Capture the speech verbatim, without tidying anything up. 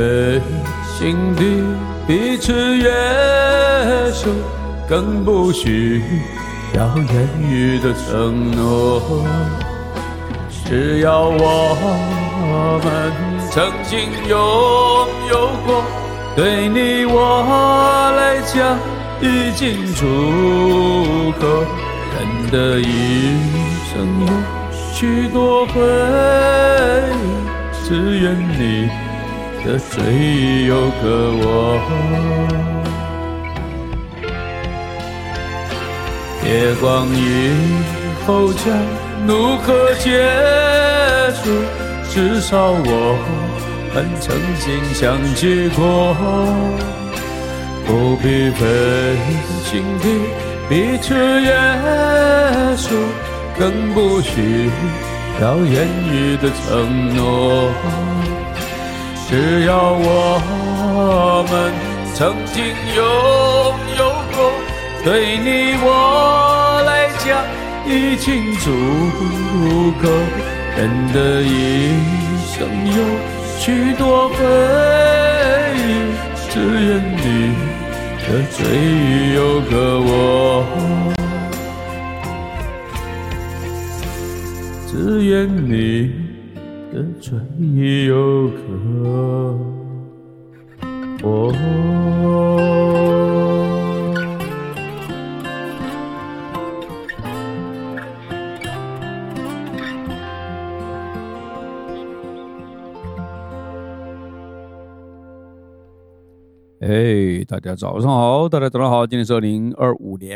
费心地彼此约束，更不需要言语的承诺。只要我们曾经拥有过，对你我来讲已经足够。人的一生有许多回忆，只愿你的嘴有个我。夜光以后将怒河结束，至少我们曾经相聚过。不必费心地彼此约束，更不需要言语的承诺。只要我们曾经拥有过，对你我来讲已经足够。人的一生有许多回忆，只愿你的嘴有个我，只愿你的嘴有个我。哎，大家早上好，大家早上好，今天是二零二五年